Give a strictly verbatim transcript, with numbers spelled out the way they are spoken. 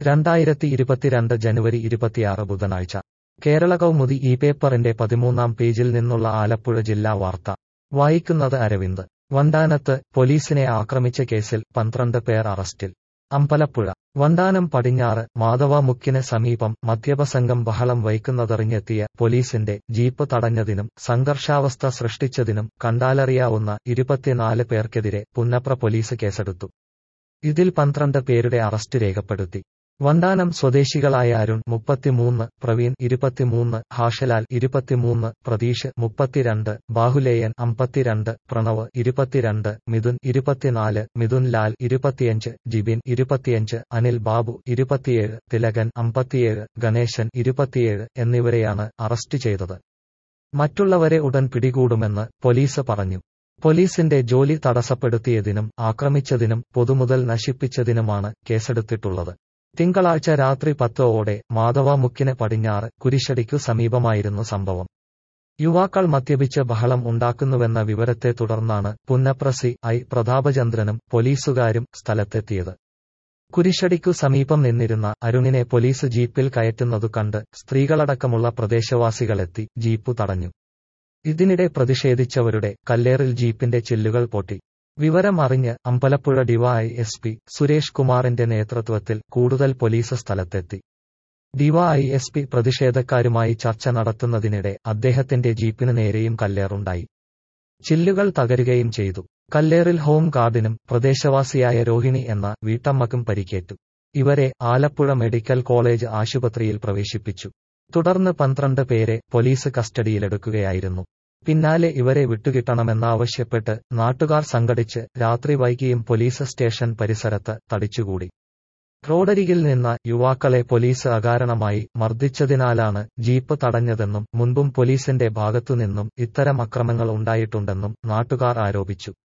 രണ്ടായിരത്തി ഇരുപത്തിരണ്ട് ജനുവരി ഇരുപത്തിയാറ് ബുധനാഴ്ച കേരള കൗമുദി ഈ പേപ്പറിന്റെ പതിമൂന്നാം പേജിൽ നിന്നുള്ള ആലപ്പുഴ ജില്ലാ വാർത്ത വായിക്കുന്നത് അരവിന്ദ്. വണ്ടാനത്ത് പോലീസിനെ ആക്രമിച്ച കേസിൽ പന്ത്രണ്ട് പേർ അറസ്റ്റിൽ. അമ്പലപ്പുഴ വണ്ടാനം പടിഞ്ഞാറ് മാധവമുക്കിന് സമീപം മദ്യപസംഘം ബഹളം വയ്ക്കുന്നതറിഞ്ഞെത്തിയ പോലീസിന്റെ ജീപ്പ് തടഞ്ഞതിനും സംഘർഷാവസ്ഥ സൃഷ്ടിച്ചതിനും കണ്ടാലറിയാവുന്ന ഇരുപത്തിനാല് പേർക്കെതിരെ പുന്നപ്ര പോലീസ് കേസെടുത്തു. ഇതിൽ പന്ത്രണ്ട് പേരുടെ അറസ്റ്റ് രേഖപ്പെടുത്തി. വണ്ടാനം സ്വദേശികളായ അരുൺ മുപ്പത്തിമൂന്ന്, പ്രവീൺ ഇരുപത്തിമൂന്ന്, ഹാഷലാൽ ഇരുപത്തിമൂന്ന്, പ്രതീഷ് മുപ്പത്തിരണ്ട്, ബാഹുലേയൻ അമ്പത്തിരണ്ട്, പ്രണവ് ഇരുപത്തിരണ്ട്, മിഥുൻ ഇരുപത്തിനാല്, മിഥുൻ ലാൽ ഇരുപത്തിയഞ്ച്, ജിബിൻ ഇരുപത്തിയഞ്ച്, അനിൽ ബാബു ഇരുപത്തിയേഴ്, തിലകൻ അമ്പത്തിയേഴ്, ഗണേശൻ ഇരുപത്തിയേഴ് എന്നിവരെയാണ് അറസ്റ്റ് ചെയ്തത്. മറ്റുള്ളവരെ ഉടൻ പിടികൂടുമെന്ന് പോലീസ് പറഞ്ഞു. പോലീസിന്റെ ജോലി തടസ്സപ്പെടുത്തിയതിനും ആക്രമിച്ചതിനും പൊതുമുതൽ നശിപ്പിച്ചതിനുമാണ് കേസെടുത്തിട്ടുള്ളത്. തിങ്കളാഴ്ച രാത്രി പത്തോടെ മാധവമുക്കിന് പടിഞ്ഞാറ് കുരിശടിക്കു സമീപമായിരുന്നു സംഭവം. യുവാക്കൾ മദ്യപിച്ച് ബഹളം ഉണ്ടാക്കുന്നുവെന്ന വിവരത്തെ തുടർന്നാണ് പുന്നപ്ര സി ഐ പ്രതാപചന്ദ്രനും പോലീസുകാരും സ്ഥലത്തെത്തിയത്. കുരിശടിക്കു സമീപം നിന്നിരുന്ന അരുണിനെ പോലീസ് ജീപ്പിൽ കയറ്റുന്നതു കണ്ട് സ്ത്രീകളടക്കമുള്ള പ്രദേശവാസികളെത്തി ജീപ്പു തടഞ്ഞു. ഇതിനിടെ പ്രതിഷേധിച്ചവരുടെ കല്ലേറിൽ ജീപ്പിന്റെ ചില്ലുകൾ പൊട്ടി. വിവരം അറിഞ്ഞ് അമ്പലപ്പുഴ ഡിവൈഎസ്പി സുരേഷ് കുമാറിന്റെ നേതൃത്വത്തിൽ കൂടുതൽ പോലീസ് സ്ഥലത്തെത്തി. ഡിവൈഎസ്പി പ്രതിഷേധക്കാരുമായി ചർച്ച നടത്തുന്നതിനിടെ അദ്ദേഹത്തിന്റെ ജീപ്പിന് നേരെയും കല്ലേറുണ്ടായി. ചില്ലുകൾ തകരുകയും ചെയ്തു. കല്ലേറിൽ ഹോം ഗാർഡിനും പ്രദേശവാസിയായ രോഹിണി എന്ന വീട്ടമ്മക്കും പരിക്കേറ്റു. ഇവരെ ആലപ്പുഴ മെഡിക്കൽ കോളേജ് ആശുപത്രിയിൽ പ്രവേശിപ്പിച്ചു. തുടർന്ന് പന്ത്രണ്ട് പേരെ പോലീസ് കസ്റ്റഡിയിലെടുക്കുകയായിരുന്നു. പിന്നാലെ ഇവരെ വിട്ടുകിട്ടണമെന്നാവശ്യപ്പെട്ട് നാട്ടുകാർ സംഘടിച്ച് രാത്രി വൈകിയും പോലീസ് സ്റ്റേഷൻ പരിസരത്ത് തടിച്ചുകൂടി. റോഡരികിൽ നിന്ന യുവാക്കളെ പോലീസ് അകാരണമായി മർദ്ദിച്ചതിനാലാണ് ജീപ്പ് തടഞ്ഞതെന്നും മുൻപും പോലീസിന്റെ ഭാഗത്തുനിന്നും ഇത്തരം അക്രമങ്ങൾ ഉണ്ടായിട്ടുണ്ടെന്നും നാട്ടുകാർ ആരോപിച്ചു.